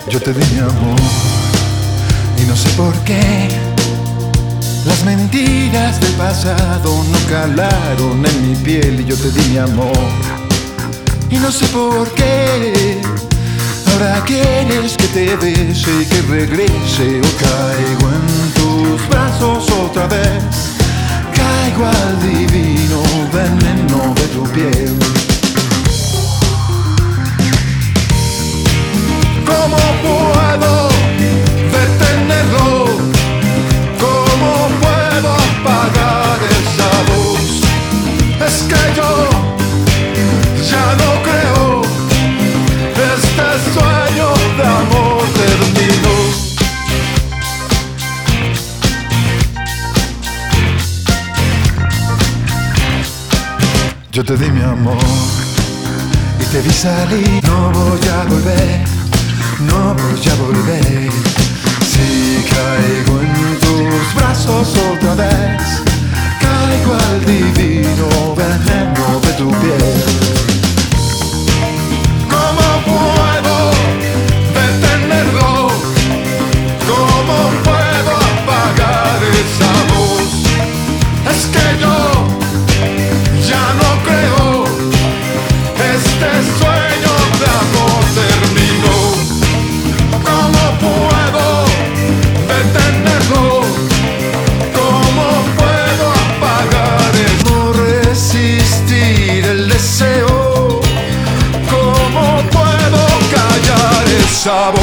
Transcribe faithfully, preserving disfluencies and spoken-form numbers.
Yo te di mi amor y no sé por qué las mentiras del pasado no calaron en mi piel. Y yo te di mi amor y no sé por qué ahora quieres que te bese y que regrese. O caigo en tus brazos otra vez, caigo al divino veneno de tu piel. ¿Cómo puedo detenerlo? ¿Cómo puedo apagar esa voz? Es que yo ya no creo, este sueño de amor terminó. Yo te di mi amor y te vi salir. No voy a volver, no voy a volver. Si caigo en tus brazos otra vez, caigo al divino veneno de tu piel. ¿Cómo puedo detenerlo? ¿Cómo puedo apagar esa voz? Es que yo ya no creo, este sueño de amor terminó. ¿Cómo puedo detenerlo? ¿Cómo puedo apagar el no resistir el deseo? ¿Cómo puedo callar esa voz?